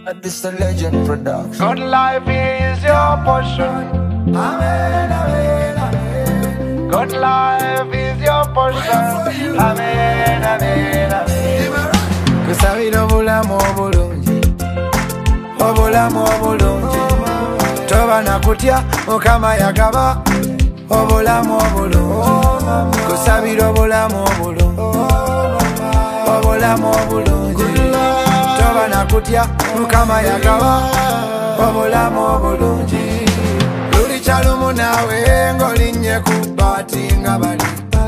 This a legend production. Good life is your portion. Amen, amen, amen. Good life is your portion. Amen, amen, amen. Kusabira obulamu obulungi, obulamu obulungi. Toba na kutya Mukama yagaba obulamu obulungi. Kusabira obulamu obulungi, obulamu obulungi. Toba na kutya Mukama yagaba obulamu obulungi. Luli kyalumu nawe ng'olinnye ku bbaati nga bali.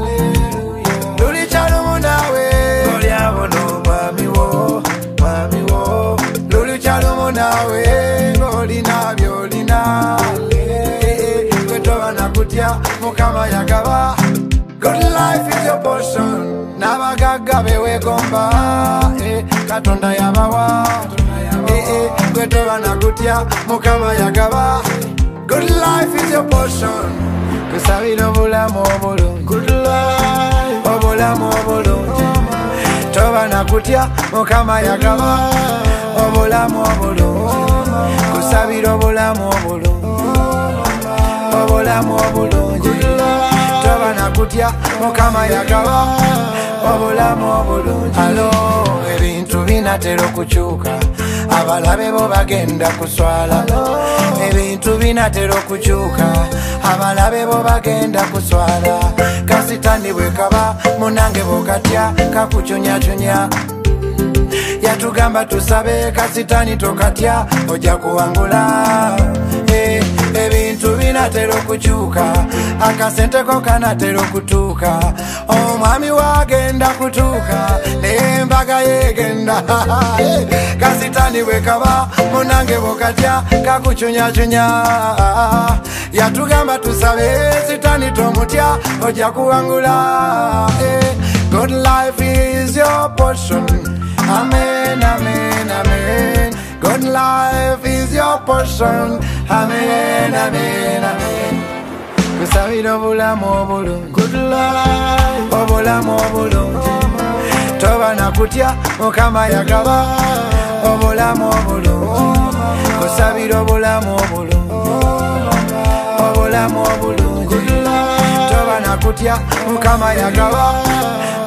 Luli kyalumu nawe ng'oli abona omwami wo, mwami wo. Luli kyalumu nawe ng'olina by'olina. Gwe toba na kutya Mukama yagaba. Good life is your portion. N'abagagga beweegomba, Katonda yabawa. Gwe toba na kutya Mukama yagaba. Good life is your portion. Kusabira obulamu obulungi, good life, obulamu obulungi. Toba na kutya Mukama yagaba obulamu obulungi. Kusabira obulamu obulungi, obulamu obulungi. Toba na kutya Mukama yagaba obulamu obulungi. Alo, ebintu binatera okukyuka, abalabe bo bagenda kuswala. Ebintu binatera okukyuka, abalabe bo bagenda kuswala. Kasitani bwe kaba munange bw'okatya kakucunyacunya. Yatugamba tusabe kasitani tokatya ojja kuwangula. Ebintu binatera okukyuka, akasenteko kanatera okutuuka. Omwami wagenda kutuuka n'embaga yegenda. Kasitani bwe kaba munange bw'okatya kakucunyacunya. Yatugamba tusabe sitani tomutya ojja kuwangula. Good life is your portion. Amen, amen, amen. Good life is your portion. Amen, amen, amen. Kusabira obulamu obulungi, good life, obulamu obulungi. Toba na kutya Mukama yagaba obulamu obulungi. Kusabira obulamu obulungi, obulamu obulungi. Toba na kutya Mukama yagaba